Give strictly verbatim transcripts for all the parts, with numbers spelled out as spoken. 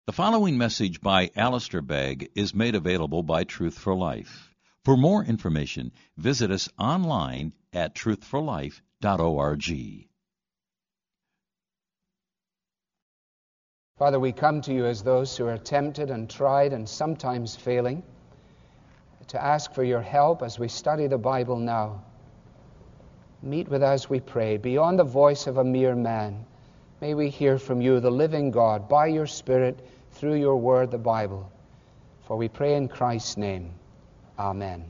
The following message by Alistair Begg is made available by Truth for Life. For more information, visit us online at truth for life dot org. Father, we come to you as those who are tempted and tried and sometimes failing, to ask for your help as we study the Bible now. Meet with us, we pray, beyond the voice of a mere man. May we hear from you, the living God, by your Spirit, through your word, the Bible. For we pray in Christ's name. Amen.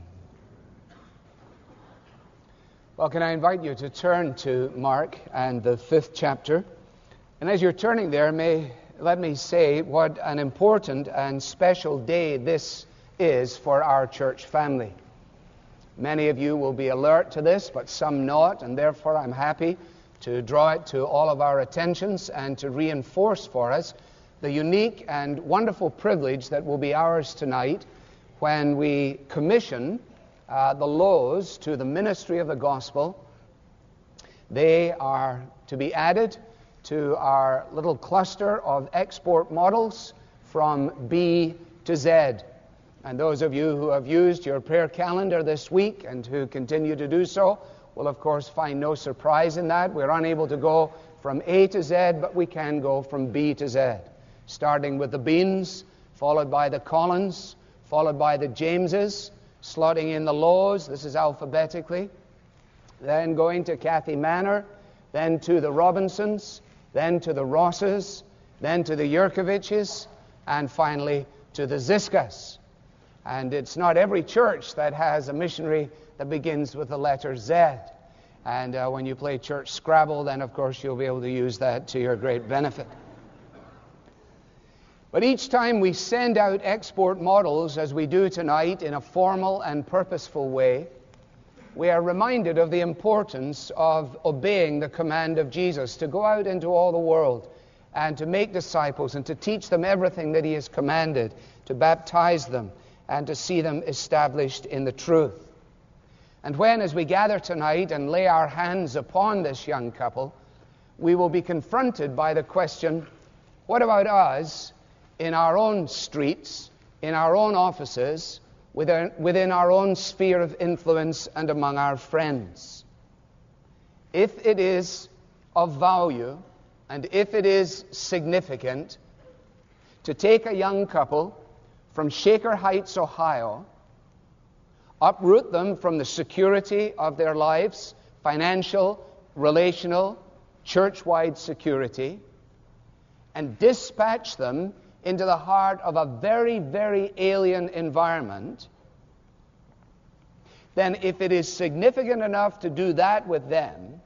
Well, can I invite you to turn to Mark and the fifth chapter? And as you're turning there, may let me say what an important and special day this is for our church family. Many of you will be alert to this, but some not, and therefore I'm happy to draw it to all of our attentions and to reinforce for us the unique and wonderful privilege that will be ours tonight when we commission uh, the Lows to the ministry of the gospel. They are to be added to our little cluster of export models from B to Z. And those of you who have used your prayer calendar this week and who continue to do so will, of course, find no surprise in that. We're unable to go from A to Z, but we can go from B to Z. Starting with the Beans, followed by the Collins, followed by the Jameses, slotting in the Lows, this is alphabetically, then going to Kathy Manor, then to the Robinsons, then to the Rosses, then to the Yurkoviches, and finally to the Ziskas. And it's not every church that has a missionary that begins with the letter Z. And uh, when you play church Scrabble, then of course you'll be able to use that to your great benefit. But each time we send out export models, as we do tonight, in a formal and purposeful way, we are reminded of the importance of obeying the command of Jesus to go out into all the world and to make disciples and to teach them everything that he has commanded, to baptize them and to see them established in the truth. And when, as we gather tonight and lay our hands upon this young couple, we will be confronted by the question, what about us in our own streets, in our own offices, within, within our own sphere of influence and among our friends? If it is of value and if it is significant to take a young couple from Shaker Heights, Ohio, uproot them from the security of their lives, financial, relational, church-wide security, and dispatch them into the heart of a very, very alien environment, then if it is significant enough to do that with them,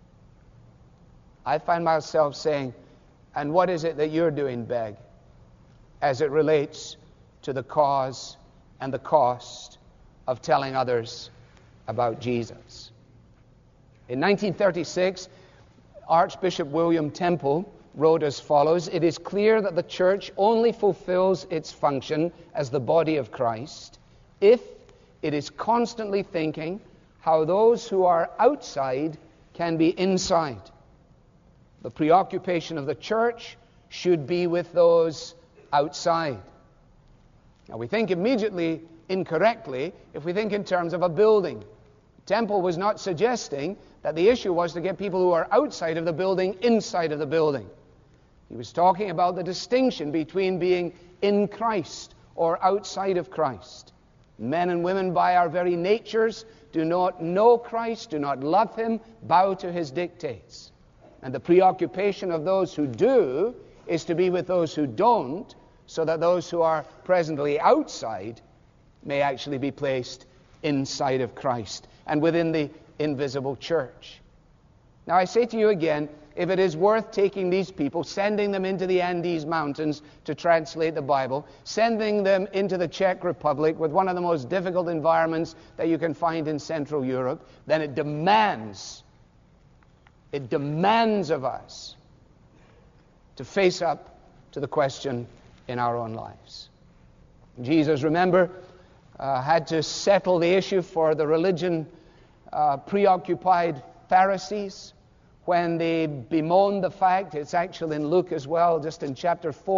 I find myself saying, and what is it that you're doing, Begg, as it relates to the cause and the cost of telling others about Jesus? In nineteen thirty-six, Archbishop William Temple wrote as follows, "It is clear that the church only fulfills its function as the body of Christ if it is constantly thinking how those who are outside can be inside. The preoccupation of the church should be with those outside." Now we think immediately incorrectly if we think in terms of a building. Temple was not suggesting that the issue was to get people who are outside of the building inside of the building. He was talking about the distinction between being in Christ or outside of Christ. Men and women by our very natures do not know Christ, do not love him, bow to his dictates. And the preoccupation of those who do is to be with those who don't, so that those who are presently outside may actually be placed inside of Christ and within the invisible church. Now I say to you again, if it is worth taking these people, sending them into the Andes Mountains to translate the Bible, sending them into the Czech Republic with one of the most difficult environments that you can find in Central Europe, then it demands, it demands of us to face up to the question in our own lives. Jesus, remember, uh, had to settle the issue for the religion uh, preoccupied Pharisees when they bemoaned the fact, it's actually in Luke as well, just in chapter four,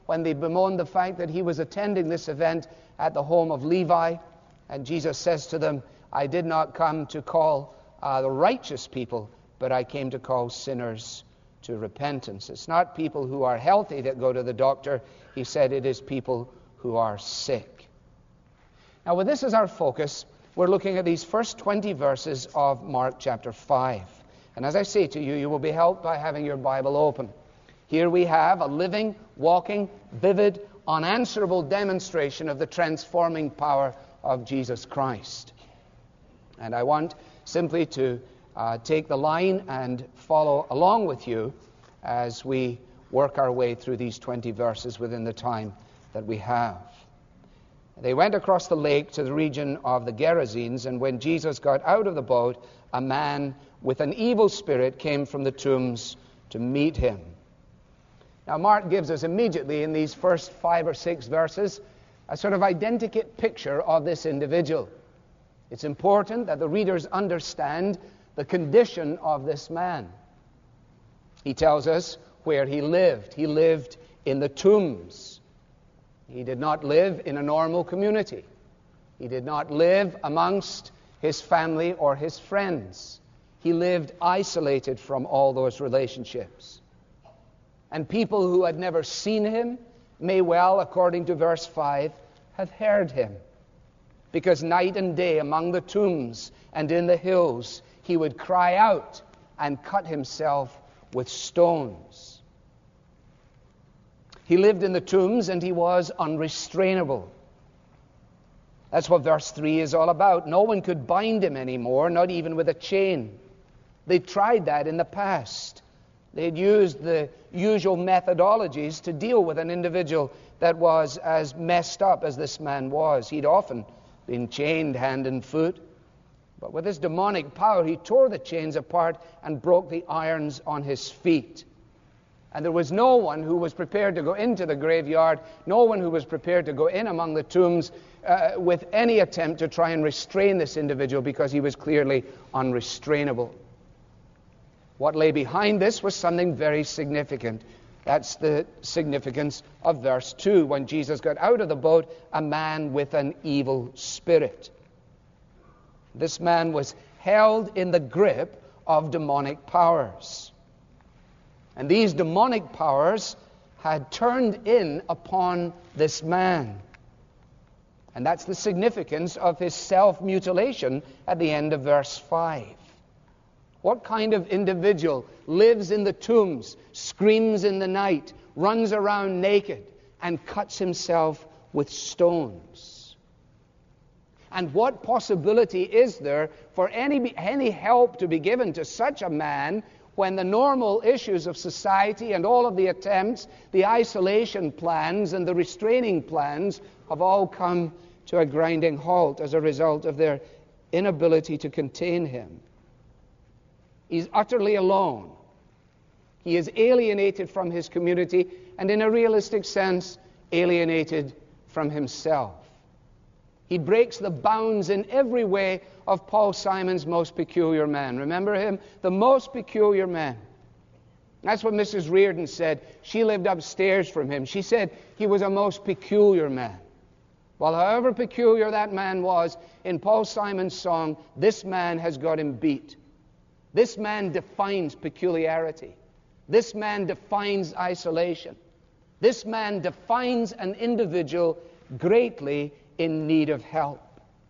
when they bemoaned the fact that he was attending this event at the home of Levi. And Jesus says to them, I did not come to call uh, the righteous people, but I came to call sinners to repentance. It's not people who are healthy that go to the doctor. He said it is people who are sick. Now, with this as our focus, we're looking at these first twenty verses of Mark chapter five. And as I say to you, you will be helped by having your Bible open. Here we have a living, walking, vivid, unanswerable demonstration of the transforming power of Jesus Christ. And I want simply to uh, take the line and follow along with you as we work our way through these twenty verses within the time that we have. They went across the lake to the region of the Gerasenes, and when Jesus got out of the boat, a man with an evil spirit came from the tombs to meet him. Now, Mark gives us immediately in these first five or six verses a sort of identikit picture of this individual. It's important that the readers understand the condition of this man. He tells us where he lived. He lived in the tombs. He did not live in a normal community. He did not live amongst his family or his friends. He lived isolated from all those relationships. And people who had never seen him may well, according to verse five, have heard him. Because night and day among the tombs and in the hills, he would cry out and cut himself with stones. He lived in the tombs and he was unrestrainable. That's what verse three is all about. No one could bind him anymore, not even with a chain. They tried that in the past. They'd used the usual methodologies to deal with an individual that was as messed up as this man was. He'd often been chained hand and foot. But with his demonic power, he tore the chains apart and broke the irons on his feet. And there was no one who was prepared to go into the graveyard, no one who was prepared to go in among the tombs uh, with any attempt to try and restrain this individual, because he was clearly unrestrainable. What lay behind this was something very significant. That's the significance of verse two. When Jesus got out of the boat, a man with an evil spirit. This man was held in the grip of demonic powers. And these demonic powers had turned in upon this man. And that's the significance of his self-mutilation at the end of verse five. What kind of individual lives in the tombs, screams in the night, runs around naked, and cuts himself with stones? And what possibility is there for any, any help to be given to such a man when the normal issues of society and all of the attempts, the isolation plans and the restraining plans have all come to a grinding halt as a result of their inability to contain him? He's utterly alone. He is alienated from his community and, in a realistic sense, alienated from himself. He breaks the bounds in every way of Paul Simon's most peculiar man. Remember him? The most peculiar man. That's what Missus Reardon said. She lived upstairs from him. She said he was a most peculiar man. Well, however peculiar that man was, in Paul Simon's song, this man has got him beat. This man defines peculiarity. This man defines isolation. This man defines an individual greatly in need of help.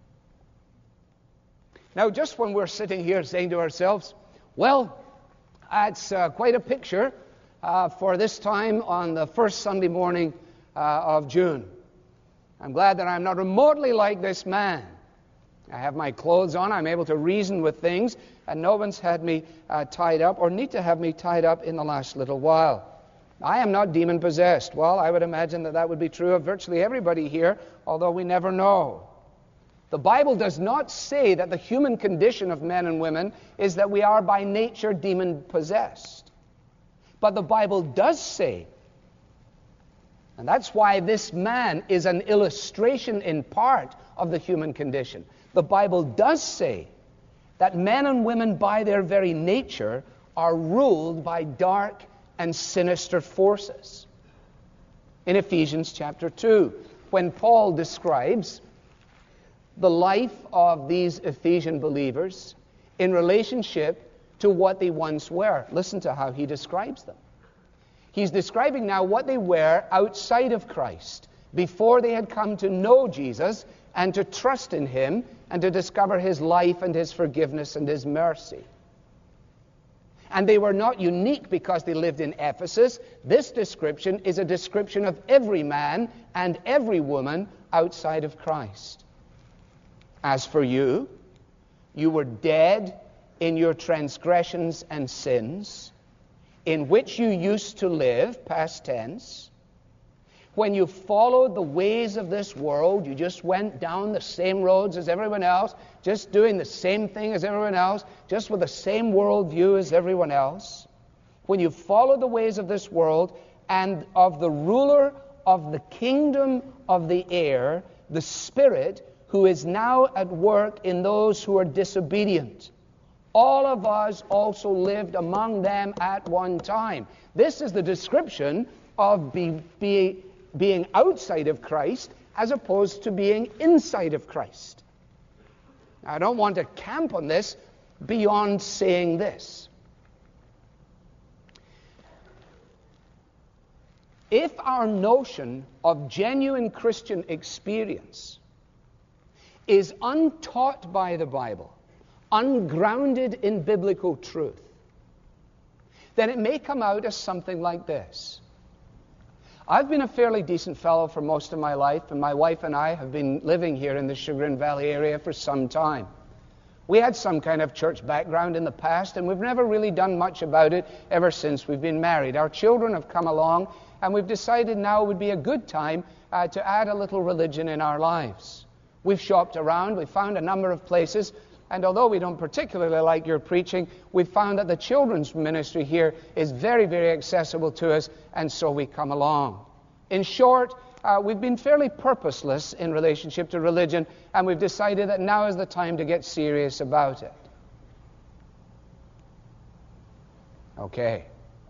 Now, just when we're sitting here saying to ourselves, well, that's uh, quite a picture uh, for this time on the first Sunday morning uh, of June. I'm glad that I'm not remotely like this man. I have my clothes on, I'm able to reason with things, and no one's had me uh, tied up or need to have me tied up in the last little while. I am not demon-possessed. Well, I would imagine that that would be true of virtually everybody here, although we never know. The Bible does not say that the human condition of men and women is that we are by nature demon-possessed. But the Bible does say, and that's why this man is an illustration in part of the human condition. The Bible does say that men and women by their very nature are ruled by dark and sinister forces. in Ephesians chapter two, when Paul describes the life of these Ephesian believers in relationship to what they once were. Listen to how he describes them. He's describing now what they were outside of Christ, before they had come to know Jesus and to trust in him and to discover his life and his forgiveness and his mercy. And they were not unique because they lived in Ephesus. This description is a description of every man and every woman outside of Christ. As for you, you were dead in your transgressions and sins, in which you used to live, past tense, when you followed the ways of this world. You just went down the same roads as everyone else, just doing the same thing as everyone else, just with the same worldview as everyone else. When you followed the ways of this world and of the ruler of the kingdom of the air, the Spirit, who is now at work in those who are disobedient. All of us also lived among them at one time. This is the description of be, be, being outside of Christ as opposed to being inside of Christ. Now, I don't want to camp on this beyond saying this. If our notion of genuine Christian experience is untaught by the Bible, ungrounded in biblical truth, then it may come out as something like this. I've been a fairly decent fellow for most of my life, and my wife and I have been living here in the Chagrin Valley area for some time. We had some kind of church background in the past, and we've never really done much about it ever since we've been married. Our children have come along, and we've decided now would be a good time uh, to add a little religion in our lives. We've shopped around, we've found a number of places, and although we don't particularly like your preaching, we've found that the children's ministry here is very, very accessible to us, and so we come along. In short, uh, we've been fairly purposeless in relationship to religion, and we've decided that now is the time to get serious about it. Okay.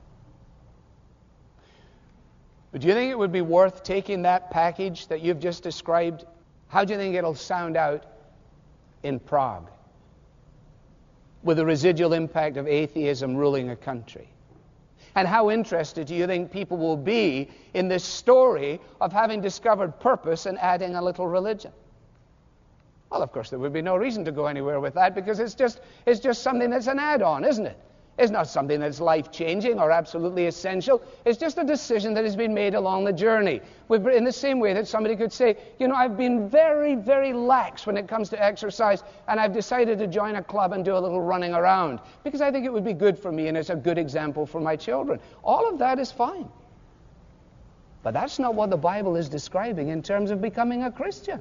But do you think it would be worth taking that package that you've just described? How do you think it'll sound out in Prague, with the residual impact of atheism ruling a country? And how interested do you think people will be in this story of having discovered purpose and adding a little religion? Well, of course, there would be no reason to go anywhere with that, because it's just, it's just something that's an add-on, isn't it? It's not something that's life-changing or absolutely essential. It's just a decision that has been made along the journey. We've, in the same way that somebody could say, you know, I've been very, very lax when it comes to exercise, and I've decided to join a club and do a little running around because I think it would be good for me and it's a good example for my children. All of that is fine. But that's not what the Bible is describing in terms of becoming a Christian.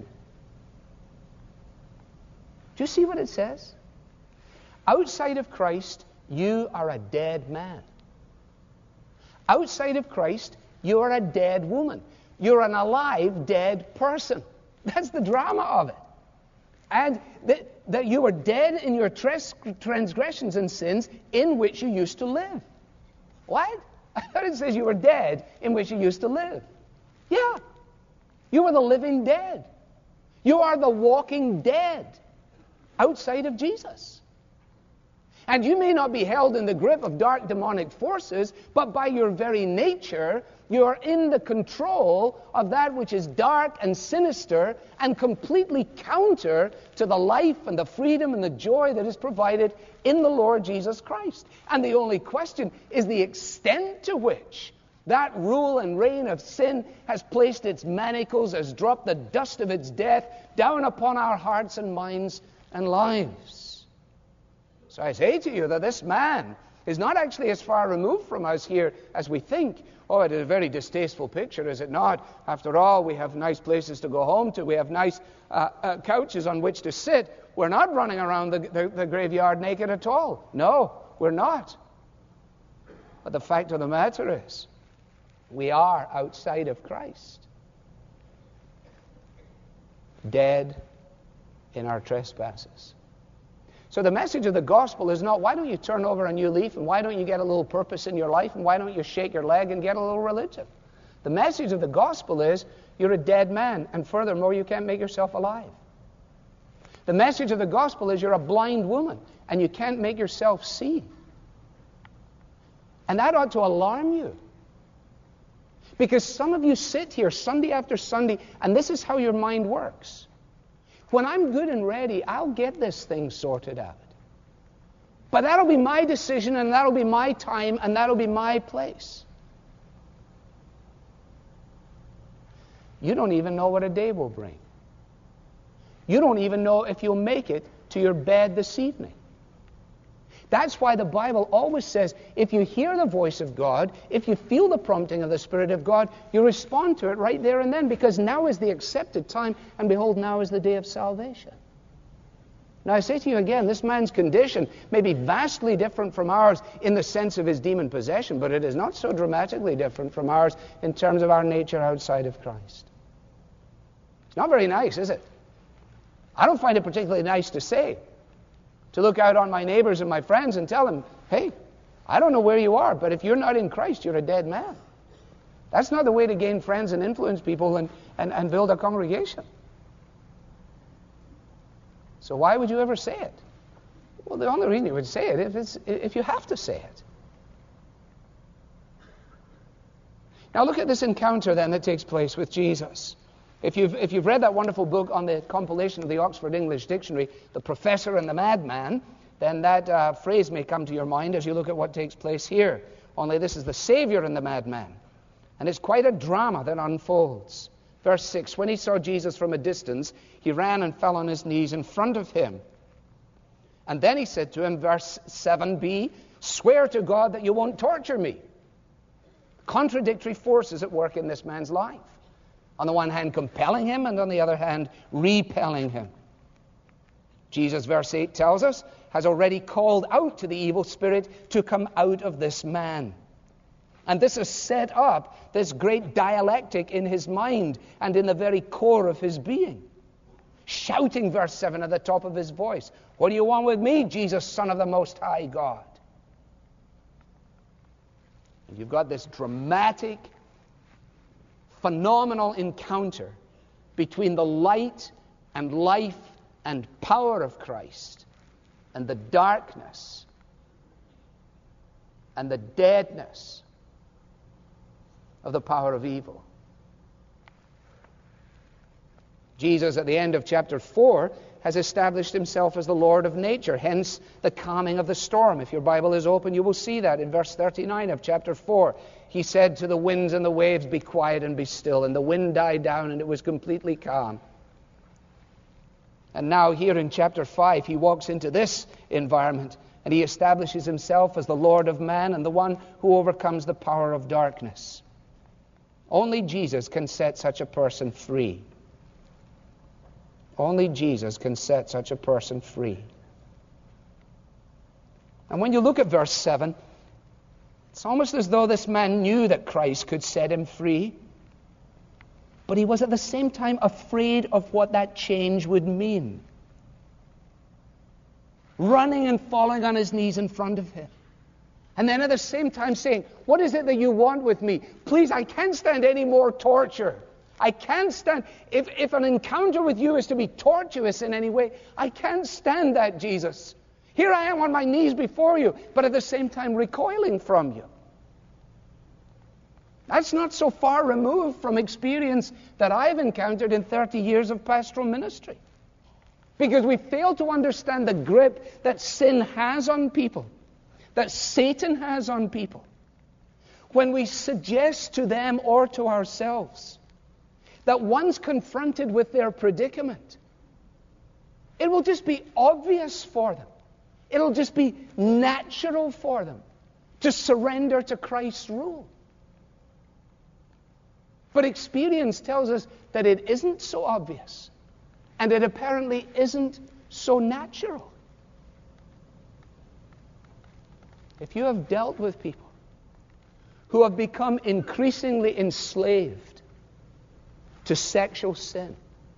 Do you see what it says? Outside of Christ, you are a dead man. Outside of Christ, you are a dead woman. You're an alive, dead person. That's the drama of it. And that, that you are dead in your tres- transgressions and sins in which you used to live. What? I thought it says you were dead in which you used to live. Yeah. You are the living dead. You are the walking dead outside of Jesus. And you may not be held in the grip of dark demonic forces, but by your very nature, you are in the control of that which is dark and sinister and completely counter to the life and the freedom and the joy that is provided in the Lord Jesus Christ. And the only question is the extent to which that rule and reign of sin has placed its manacles, has dropped the dust of its death down upon our hearts and minds and lives. So I say to you that this man is not actually as far removed from us here as we think. Oh, it is a very distasteful picture, is it not? After all, we have nice places to go home to. We have nice uh, uh, couches on which to sit. We're not running around the, the, the graveyard naked at all. No, we're not. But the fact of the matter is, we are outside of Christ. Dead in our trespasses. So the message of the gospel is not, why don't you turn over a new leaf, and why don't you get a little purpose in your life, and why don't you shake your leg and get a little religion? The message of the gospel is you're a dead man, and furthermore, you can't make yourself alive. The message of the gospel is you're a blind woman, and you can't make yourself see. And that ought to alarm you. Because some of you sit here Sunday after Sunday, and this is how your mind works. When I'm good and ready, I'll get this thing sorted out. But that'll be my decision, and that'll be my time, and that'll be my place. You don't even know what a day will bring. You don't even know if you'll make it to your bed this evening. That's why the Bible always says, if you hear the voice of God, if you feel the prompting of the Spirit of God, you respond to it right there and then, because now is the accepted time, and behold, now is the day of salvation. Now I say to you again, this man's condition may be vastly different from ours in the sense of his demon possession, but it is not so dramatically different from ours in terms of our nature outside of Christ. It's not very nice, is it? I don't find it particularly nice to say, to look out on my neighbors and my friends and tell them, hey, I don't know where you are, but if you're not in Christ, you're a dead man. That's not the way to gain friends and influence people and, and, and build a congregation. So why would you ever say it? Well, the only reason you would say it if it's if you have to say it. Now look at this encounter then that takes place with Jesus. If you've, if you've read that wonderful book on the compilation of the Oxford English Dictionary, The Professor and the Madman, then that uh, phrase may come to your mind as you look at what takes place here. Only this is the Savior and the madman. And it's quite a drama that unfolds. Verse six, when he saw Jesus from a distance, he ran and fell on his knees in front of him. And then he said to him, verse seven b, swear to God that you won't torture me. Contradictory forces at work in this man's life. On the one hand, compelling him, and on the other hand, repelling him. Jesus, verse eight tells us, has already called out to the evil spirit to come out of this man. And this has set up this great dialectic in his mind and in the very core of his being. Shouting, verse seven, at the top of his voice, what do you want with me, Jesus, Son of the Most High God? And you've got this dramatic, phenomenal encounter between the light and life and power of Christ and the darkness and the deadness of the power of evil. Jesus, at the end of chapter four, has established himself as the Lord of nature, hence the calming of the storm. If your Bible is open, you will see that in verse thirty-nine of chapter four. He said to the winds and the waves, be quiet and be still. And the wind died down and it was completely calm. And now here in chapter five, he walks into this environment and he establishes himself as the Lord of man and the one who overcomes the power of darkness. Only Jesus can set such a person free. Only Jesus can set such a person free. And when you look at verse seven, it's almost as though this man knew that Christ could set him free, but he was at the same time afraid of what that change would mean. Running and falling on his knees in front of him. And then at the same time saying, what is it that you want with me? Please, I can't stand any more torture. I can't stand, if, if an encounter with you is to be tortuous in any way, I can't stand that, Jesus. Here I am on my knees before you, but at the same time recoiling from you. That's not so far removed from experience that I've encountered in thirty years of pastoral ministry. Because we fail to understand the grip that sin has on people, that Satan has on people. When we suggest to them or to ourselves that once confronted with their predicament, it will just be obvious for them. It'll just be natural for them to surrender to Christ's rule. But experience tells us that it isn't so obvious, and it apparently isn't so natural. If you have dealt with people who have become increasingly enslaved to sexual sin,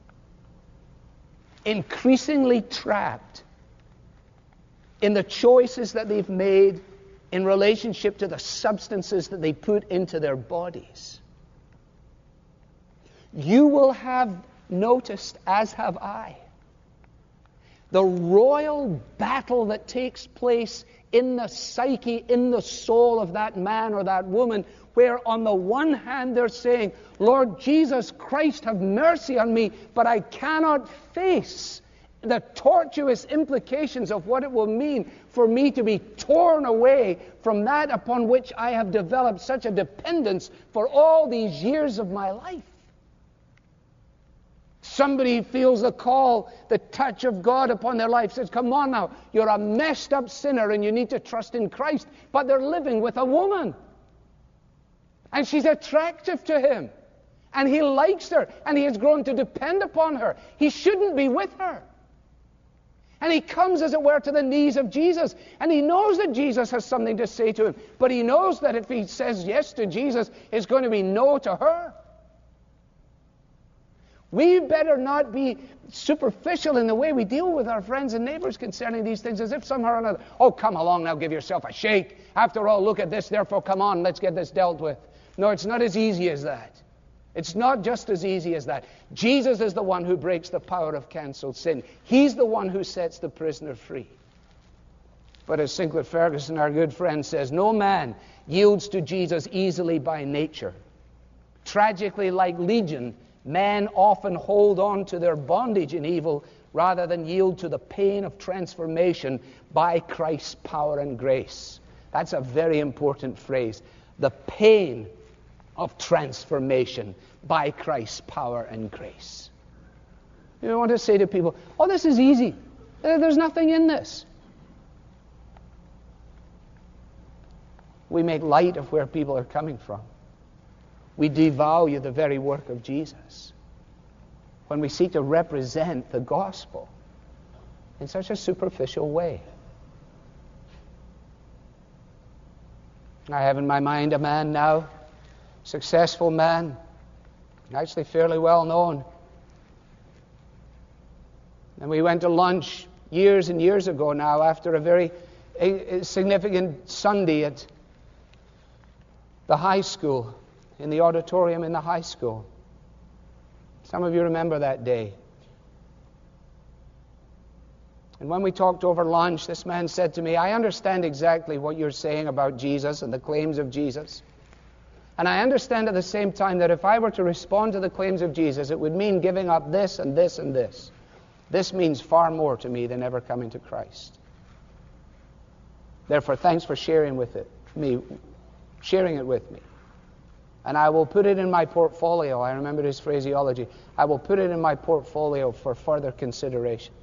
increasingly trapped in the choices that they've made in relationship to the substances that they put into their bodies, you will have noticed, as have I, the royal battle that takes place in the psyche, in the soul of that man or that woman, where on the one hand they're saying, Lord Jesus Christ, have mercy on me, but I cannot face the tortuous implications of what it will mean for me to be torn away from that upon which I have developed such a dependence for all these years of my life. Somebody feels the call, the touch of God upon their life, says, come on now, you're a messed up sinner and you need to trust in Christ. But they're living with a woman. And she's attractive to him. And he likes her. And he has grown to depend upon her. He shouldn't be with her. And he comes, as it were, to the knees of Jesus. And he knows that Jesus has something to say to him. But he knows that if he says yes to Jesus, it's going to be no to her. We better not be superficial in the way we deal with our friends and neighbors concerning these things, as if somehow or another, oh, come along now, give yourself a shake. After all, look at this, therefore come on, let's get this dealt with. No, it's not as easy as that. It's not just as easy as that. Jesus is the one who breaks the power of cancelled sin. He's the one who sets the prisoner free. But as Sinclair Ferguson, our good friend, says, no man yields to Jesus easily by nature. Tragically, like Legion, men often hold on to their bondage in evil rather than yield to the pain of transformation by Christ's power and grace. That's a very important phrase. The pain of transformation by Christ's power and grace. You want to say to people, oh, this is easy. There's nothing in this. We make light of where people are coming from. We devalue the very work of Jesus when we seek to represent the gospel in such a superficial way. I have in my mind a man now, successful man, actually fairly well known. And we went to lunch years and years ago now after a very a, a significant Sunday at the high school, in the auditorium in the high school. Some of you remember that day. And when we talked over lunch, this man said to me, I understand exactly what you're saying about Jesus and the claims of Jesus. And I understand at the same time that if I were to respond to the claims of Jesus, it would mean giving up this and this and this. This means far more to me than ever coming to Christ. Therefore, thanks for sharing with it, me, sharing it with me. And I will put it in my portfolio. I remember his phraseology. I will put it in my portfolio for further consideration.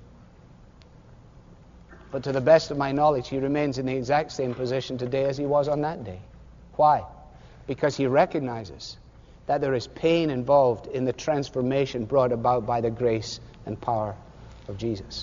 But to the best of my knowledge, he remains in the exact same position today as he was on that day. Why? Because he recognizes that there is pain involved in the transformation brought about by the grace and power of Jesus.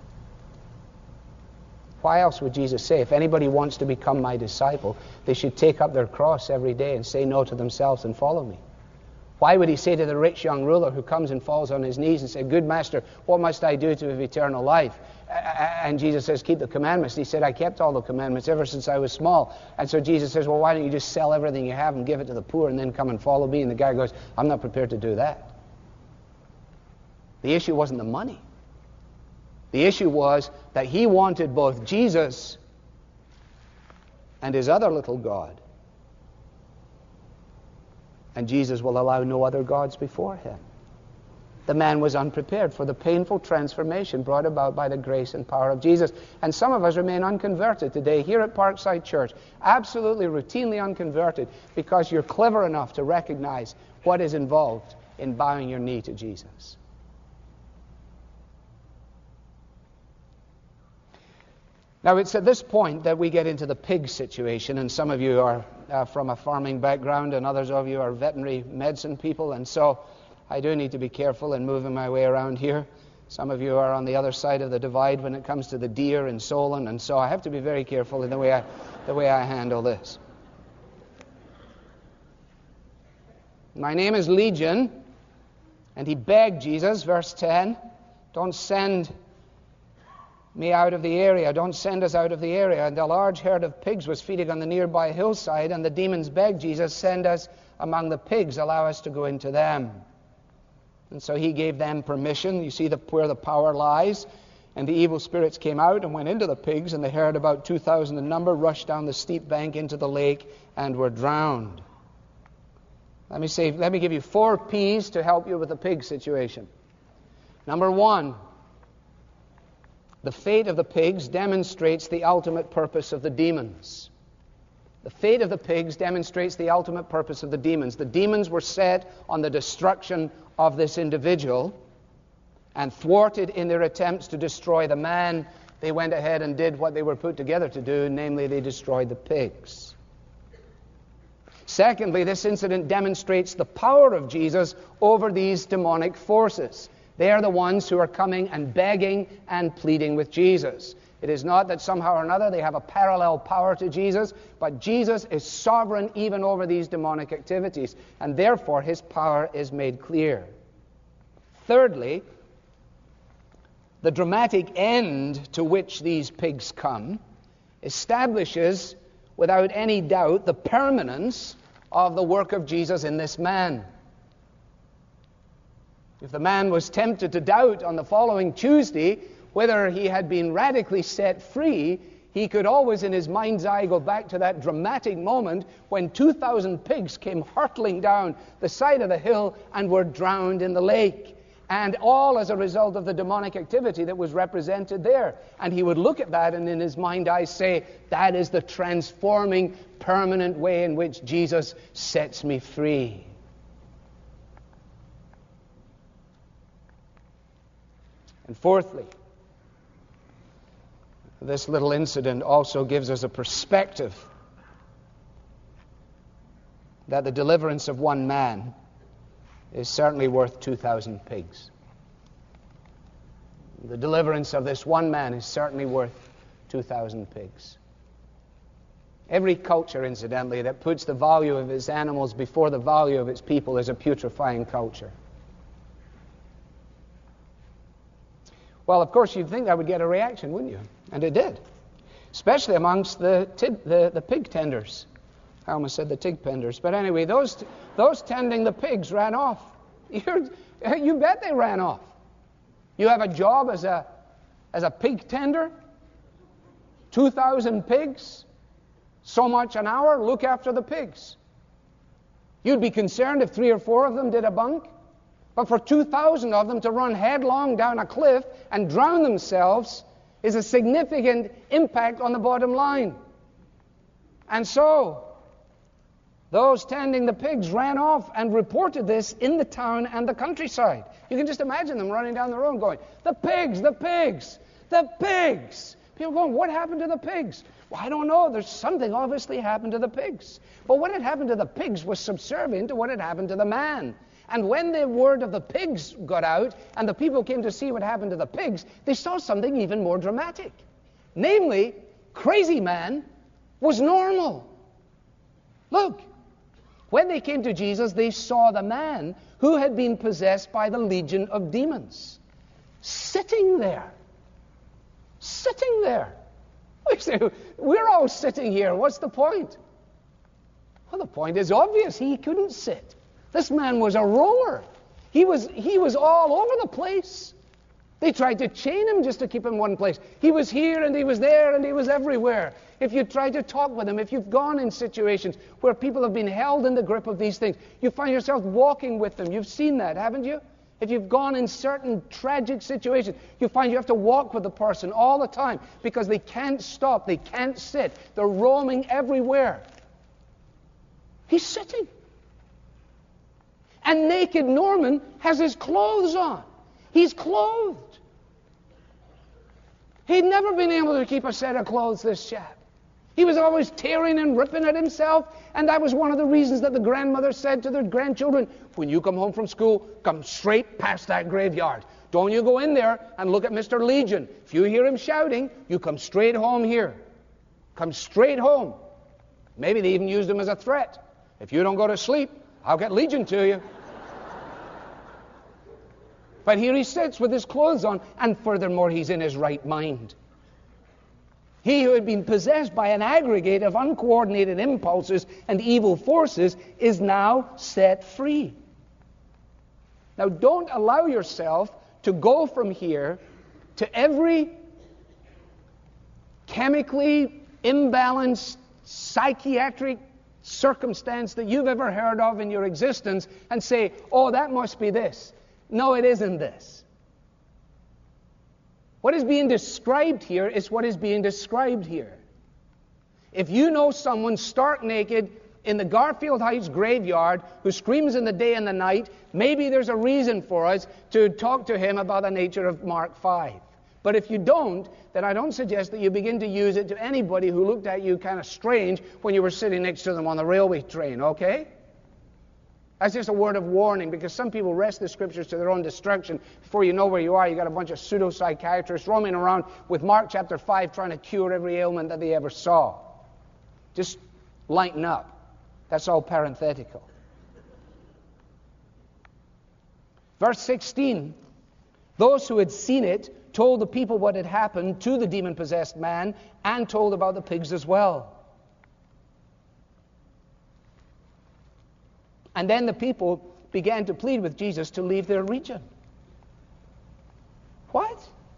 Why else would Jesus say, if anybody wants to become my disciple, they should take up their cross every day and say no to themselves and follow me? Why would he say to the rich young ruler who comes and falls on his knees and says, good master, what must I do to have eternal life? And Jesus says, keep the commandments. He said, I kept all the commandments ever since I was small. And so Jesus says, well, why don't you just sell everything you have and give it to the poor and then come and follow me? And the guy goes, I'm not prepared to do that. The issue wasn't the money. The issue was that he wanted both Jesus and his other little god. And Jesus will allow no other gods before him. The man was unprepared for the painful transformation brought about by the grace and power of Jesus. And some of us remain unconverted today here at Parkside Church, absolutely routinely unconverted, because you're clever enough to recognize what is involved in bowing your knee to Jesus. Now, it's at this point that we get into the pig situation, and some of you are uh, from a farming background, and others of you are veterinary medicine people, and so I do need to be careful in moving my way around here. Some of you are on the other side of the divide when it comes to the deer in Solon, and so I have to be very careful in the way I, the way I handle this. My name is Legion, and he begged Jesus, verse ten, don't send me out of the area, don't send us out of the area. And a large herd of pigs was feeding on the nearby hillside, and the demons begged Jesus, send us among the pigs, allow us to go into them. And so he gave them permission. You see the, where the power lies. And the evil spirits came out and went into the pigs, and they heard about two thousand in number, rushed down the steep bank into the lake, and were drowned. Let me say, let me give you four P's to help you with the pig situation. Number one, the fate of the pigs demonstrates the ultimate purpose of the demons. The fate of the pigs demonstrates the ultimate purpose of the demons. The demons were set on the destruction of this individual, and thwarted in their attempts to destroy the man, they went ahead and did what they were put together to do, namely they destroyed the pigs. Secondly, this incident demonstrates the power of Jesus over these demonic forces. They are the ones who are coming and begging and pleading with Jesus. It is not that somehow or another they have a parallel power to Jesus, but Jesus is sovereign even over these demonic activities, and therefore his power is made clear. Thirdly, the dramatic end to which these pigs come establishes, without any doubt, the permanence of the work of Jesus in this man. If the man was tempted to doubt on the following Tuesday whether he had been radically set free, he could always in his mind's eye go back to that dramatic moment when two thousand pigs came hurtling down the side of the hill and were drowned in the lake. And all as a result of the demonic activity that was represented there. And he would look at that and in his mind's eye say, that is the transforming, permanent way in which Jesus sets me free. And fourthly, this little incident also gives us a perspective that the deliverance of one man is certainly worth two thousand pigs. The deliverance of this one man is certainly worth two thousand pigs. Every culture, incidentally, that puts the value of its animals before the value of its people is a putrefying culture. Well, of course, you'd think that would get a reaction, wouldn't you? And it did. Especially amongst the, tid, the, the pig tenders. I almost said the tig penders. But anyway, those those tending the pigs ran off. You're, you bet they ran off. You have a job as a, as a pig tender? two thousand pigs? So much an hour? Look after the pigs. You'd be concerned if three or four of them did a bunk. But for two thousand of them to run headlong down a cliff and drown themselves is a significant impact on the bottom line. And so, those tending the pigs ran off and reported this in the town and the countryside. You can just imagine them running down the road going, the pigs, the pigs, the pigs. People going, what happened to the pigs? Well, I don't know. There's something obviously happened to the pigs. But what had happened to the pigs was subservient to what had happened to the man. And when the word of the pigs got out and the people came to see what happened to the pigs, they saw something even more dramatic. Namely, crazy man was normal. Look, when they came to Jesus, they saw the man who had been possessed by the legion of demons sitting there. Sitting there. We say, we're all sitting here. What's the point? Well, the point is obvious. He couldn't sit. This man was a roller. He was, he was all over the place. They tried to chain him just to keep him in one place. He was here and he was there and he was everywhere. If you try to talk with him, if you've gone in situations where people have been held in the grip of these things, you find yourself walking with them. You've seen that, haven't you? If you've gone in certain tragic situations, you find you have to walk with the person all the time because they can't stop, they can't sit. They're roaming everywhere. He's sitting. And naked Norman has his clothes on. He's clothed. He'd never been able to keep a set of clothes, this chap. He was always tearing and ripping at himself, and that was one of the reasons that the grandmother said to their grandchildren, when you come home from school, come straight past that graveyard. Don't you go in there and look at Mister Legion. If you hear him shouting, you come straight home here. Come straight home. Maybe they even used him as a threat. If you don't go to sleep, I'll get Legion to you. But here he sits with his clothes on, and furthermore, he's in his right mind. He who had been possessed by an aggregate of uncoordinated impulses and evil forces is now set free. Now, don't allow yourself to go from here to every chemically imbalanced psychiatric circumstance that you've ever heard of in your existence and say, oh, that must be this. No, it isn't this. What is being described here is what is being described here. If you know someone stark naked in the Garfield Heights graveyard who screams in the day and the night, maybe there's a reason for us to talk to him about the nature of Mark five. But if you don't, then I don't suggest that you begin to use it to anybody who looked at you kind of strange when you were sitting next to them on the railway train, okay? That's just a word of warning, because some people wrest the Scriptures to their own destruction. Before you know where you are, you got a bunch of pseudo-psychiatrists roaming around with Mark chapter five trying to cure every ailment that they ever saw. Just lighten up. That's all parenthetical. Verse sixteen, those who had seen it told the people what had happened to the demon-possessed man and told about the pigs as well. And then the people began to plead with Jesus to leave their region. What?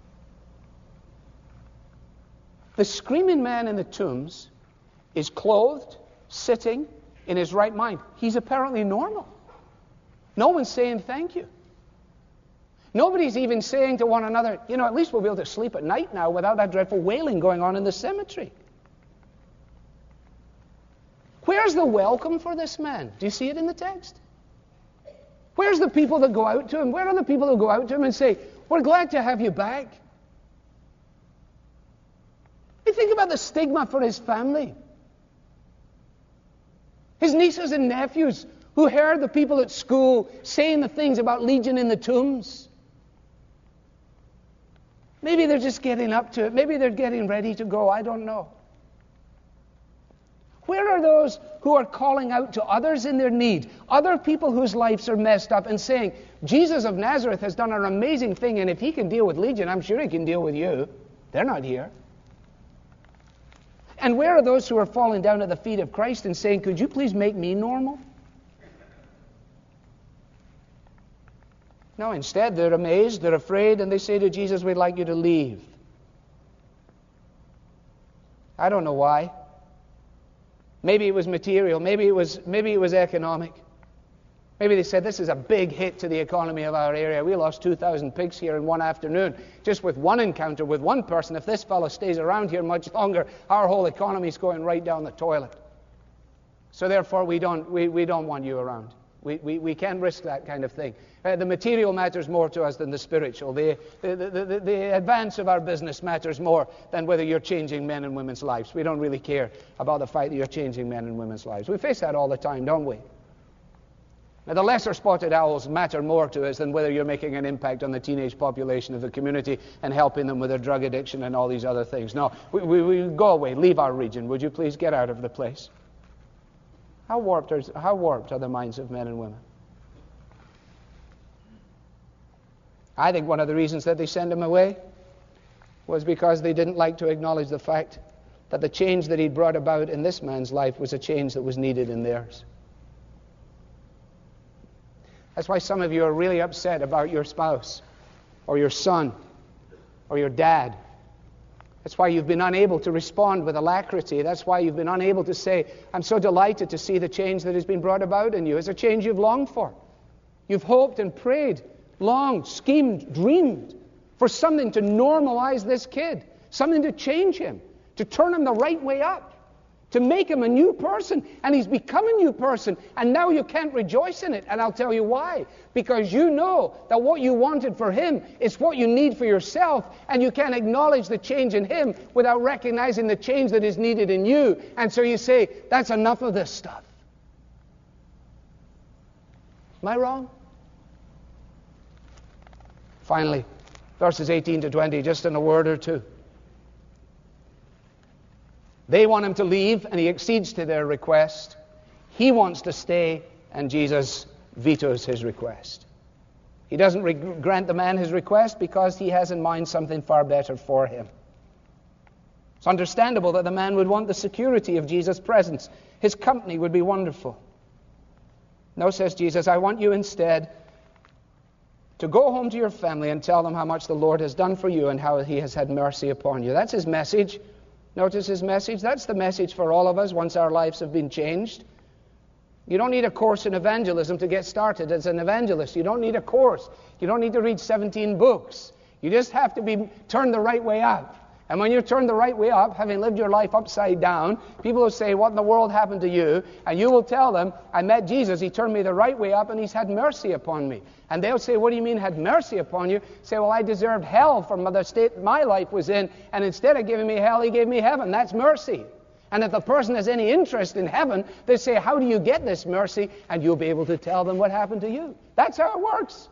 The screaming man in the tombs is clothed, sitting in his right mind. He's apparently normal. No one's saying thank you. Nobody's even saying to one another, you know, at least we'll be able to sleep at night now without that dreadful wailing going on in the cemetery. Where's the welcome for this man? Do you see it in the text? Where's the people that go out to him? Where are the people who go out to him and say, we're glad to have you back? You think about the stigma for his family. His nieces and nephews who heard the people at school saying the things about Legion in the tombs. Maybe they're just getting up to it. Maybe they're getting ready to go. I don't know. Where are those who are calling out to others in their need, other people whose lives are messed up, and saying, Jesus of Nazareth has done an amazing thing, and if he can deal with Legion, I'm sure he can deal with you. They're not here. And where are those who are falling down at the feet of Christ and saying, could you please make me normal? No, instead they're amazed, they're afraid, and they say to Jesus, we'd like you to leave. I don't know why. Maybe it was material, maybe it was maybe it was economic. Maybe they said, this is a big hit to the economy of our area. We lost two thousand pigs here in one afternoon, just with one encounter with one person. If this fellow stays around here much longer, our whole economy is going right down the toilet. So therefore, we don't we, we don't want you around. We, we, we can't risk that kind of thing. Uh, the material matters more to us than the spiritual. The, the, the, the, the advance of our business matters more than whether you're changing men and women's lives. We don't really care about the fact that you're changing men and women's lives. We face that all the time, don't we? Now, the lesser spotted owls matter more to us than whether you're making an impact on the teenage population of the community and helping them with their drug addiction and all these other things. No, we, we, we go away, leave our region. Would you please get out of the place? How warped are, how warped are the minds of men and women? I think one of the reasons that they sent him away was because they didn't like to acknowledge the fact that the change that he'd brought about in this man's life was a change that was needed in theirs. That's why some of you are really upset about your spouse or your son or your dad. That's why you've been unable to respond with alacrity. That's why you've been unable to say, I'm so delighted to see the change that has been brought about in you. It's a change you've longed for. You've hoped and prayed, longed, schemed, dreamed for something to normalize this kid, something to change him, to turn him the right way up, to make him a new person. And he's become a new person, and now you can't rejoice in it. And I'll tell you why. Because you know that what you wanted for him is what you need for yourself, and you can't acknowledge the change in him without recognizing the change that is needed in you. And so you say, that's enough of this stuff. Am I wrong? Finally, verses eighteen to twenty, just in a word or two. They want him to leave, and he accedes to their request. He wants to stay, and Jesus vetoes his request. He doesn't re- grant the man his request because he has in mind something far better for him. It's understandable that the man would want the security of Jesus' presence. His company would be wonderful. No, says Jesus, I want you instead to go home to your family and tell them how much the Lord has done for you and how He has had mercy upon you. That's His message. Notice His message. That's the message for all of us once our lives have been changed. You don't need a course in evangelism to get started as an evangelist. You don't need a course. You don't need to read seventeen books. You just have to be turned the right way up. And when you're turned the right way up, having lived your life upside down, people will say, what in the world happened to you? And you will tell them, I met Jesus, He turned me the right way up, and He's had mercy upon me. And they'll say, what do you mean had mercy upon you? Say, well, I deserved hell from the state my life was in, and instead of giving me hell, He gave me heaven. That's mercy. And if the person has any interest in heaven, they say, how do you get this mercy? And you'll be able to tell them what happened to you. That's how it works.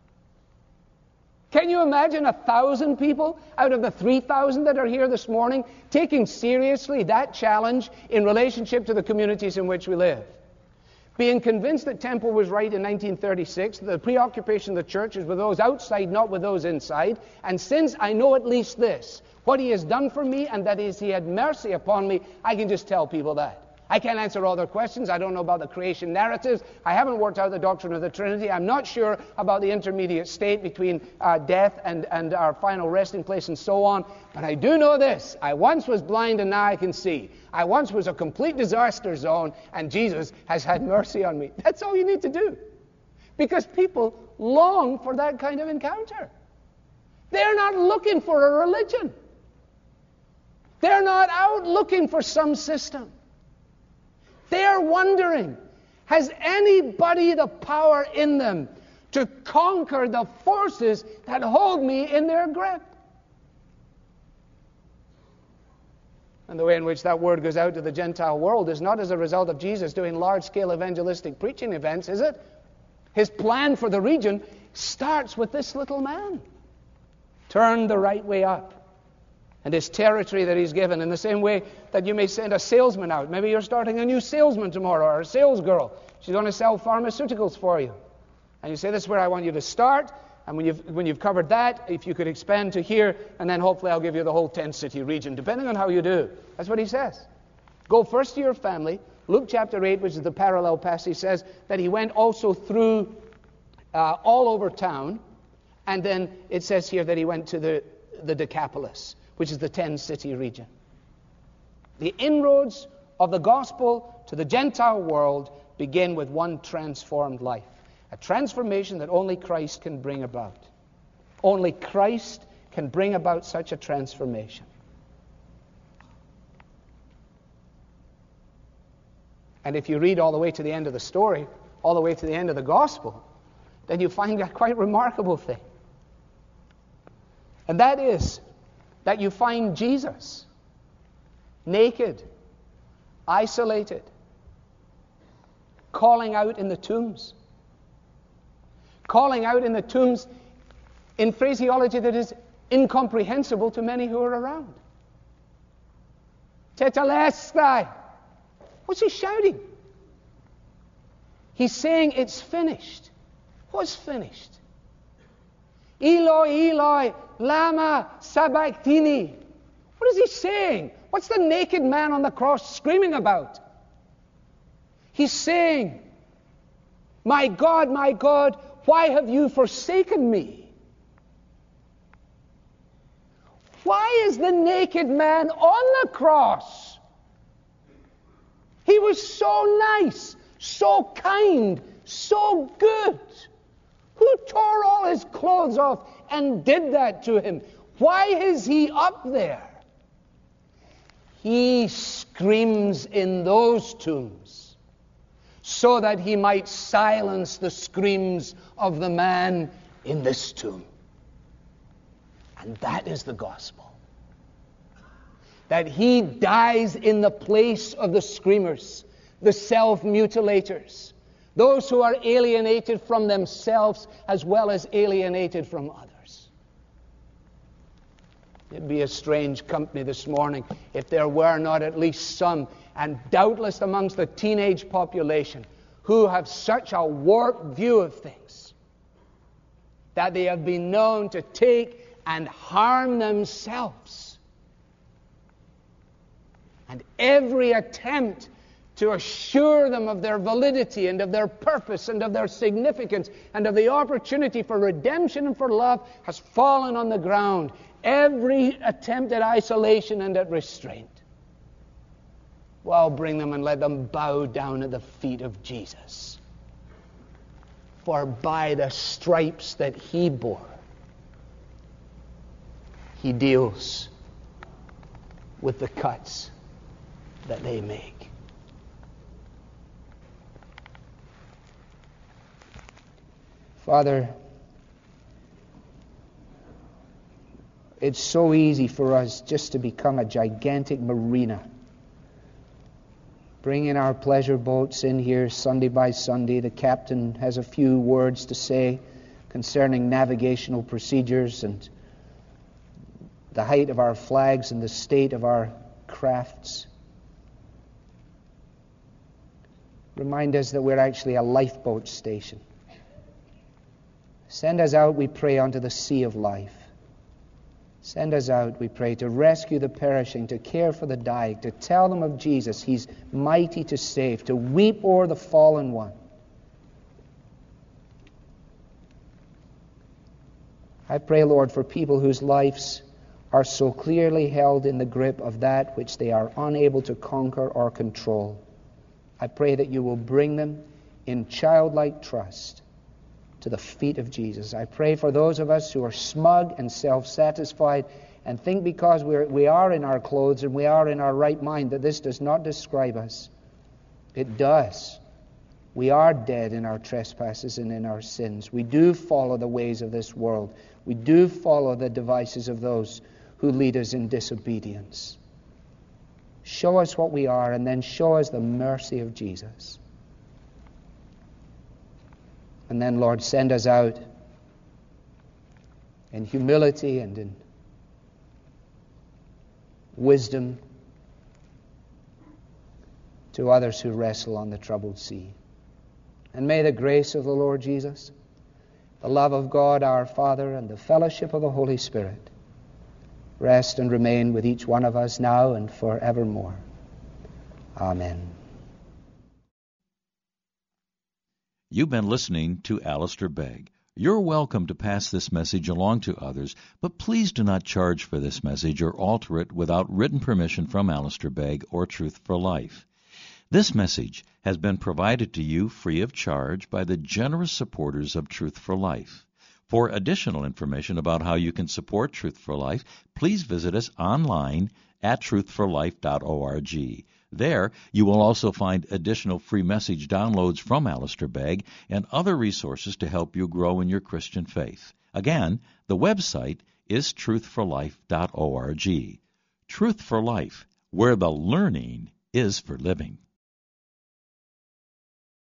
Can you imagine a thousand people out of the three thousand that are here this morning taking seriously that challenge in relationship to the communities in which we live? Being convinced that Temple was right in nineteen thirty-six, that the preoccupation of the church is with those outside, not with those inside. And since I know at least this, what He has done for me, and that is He had mercy upon me, I can just tell people that. I can't answer all their questions. I don't know about the creation narratives. I haven't worked out the doctrine of the Trinity. I'm not sure about the intermediate state between uh, death and, and our final resting place and so on. But I do know this. I once was blind and now I can see. I once was a complete disaster zone, and Jesus has had mercy on me. That's all you need to do. Because people long for that kind of encounter. They're not looking for a religion. They're not out looking for some system. They're wondering, has anybody the power in them to conquer the forces that hold me in their grip? And the way in which that word goes out to the Gentile world is not as a result of Jesus doing large-scale evangelistic preaching events, is it? His plan for the region starts with this little man. Turn the right way up. And his territory that He's given, in the same way that you may send a salesman out. Maybe you're starting a new salesman tomorrow, or a sales girl. She's going to sell pharmaceuticals for you. And you say, this is where I want you to start. And when you've, when you've covered that, if you could expand to here, and then hopefully I'll give you the whole ten-city region, depending on how you do. That's what He says. Go first to your family. Luke chapter eight, which is the parallel passage, says that He went also through uh, all over town. And then it says here that He went to the, the Decapolis, which is the ten-city region. The inroads of the gospel to the Gentile world begin with one transformed life. A transformation that only Christ can bring about. Only Christ can bring about such a transformation. And if you read all the way to the end of the story, all the way to the end of the gospel, then you find a quite remarkable thing. And that is that you find Jesus naked, isolated, calling out in the tombs. Calling out in the tombs in phraseology that is incomprehensible to many who are around. Tetelestai. What's he shouting? He's saying it's finished. What's finished? Eloi, Eloi, lama sabachthani. What is he saying? What's the naked man on the cross screaming about? He's saying, my God, my God, why have you forsaken me? Why is the naked man on the cross? He was so nice, so kind, so good. Who tore all his clothes off and did that to him? Why is he up there? He screams in those tombs so that he might silence the screams of the man in this tomb. And that is the gospel. That he dies in the place of the screamers, the self-mutilators, those who are alienated from themselves as well as alienated from others. It'd be a strange company this morning if there were not at least some, and doubtless amongst the teenage population, who have such a warped view of things that they have been known to take and harm themselves. And every attempt to assure them of their validity and of their purpose and of their significance and of the opportunity for redemption and for love, has fallen on the ground. Every attempt at isolation and at restraint. Well, bring them and let them bow down at the feet of Jesus. For by the stripes that He bore, He deals with the cuts that they make. Father, it's so easy for us just to become a gigantic marina, bringing our pleasure boats in here Sunday by Sunday. The captain has a few words to say concerning navigational procedures and the height of our flags and the state of our crafts. Remind us that we're actually a lifeboat station. Send us out, we pray, onto the sea of life. Send us out, we pray, to rescue the perishing, to care for the dying, to tell them of Jesus. He's mighty to save, to weep o'er the fallen one. I pray, Lord, for people whose lives are so clearly held in the grip of that which they are unable to conquer or control. I pray that you will bring them in childlike trust to the feet of Jesus. I pray for those of us who are smug and self-satisfied and think because we're, we are in our clothes and we are in our right mind that this does not describe us. It does. We are dead in our trespasses and in our sins. We do follow the ways of this world. We do follow the devices of those who lead us in disobedience. Show us what we are, and then show us the mercy of Jesus. And then, Lord, send us out in humility and in wisdom to others who wrestle on the troubled sea. And may the grace of the Lord Jesus, the love of God our Father, and the fellowship of the Holy Spirit rest and remain with each one of us now and forevermore. Amen. You've been listening to Alistair Begg. You're welcome to pass this message along to others, but please do not charge for this message or alter it without written permission from Alistair Begg or Truth for Life. This message has been provided to you free of charge by the generous supporters of Truth for Life. For additional information about how you can support Truth for Life, please visit us online at truth for life dot org. There, you will also find additional free message downloads from Alistair Begg and other resources to help you grow in your Christian faith. Again, the website is truth for life dot org. Truth for Life, where the learning is for living.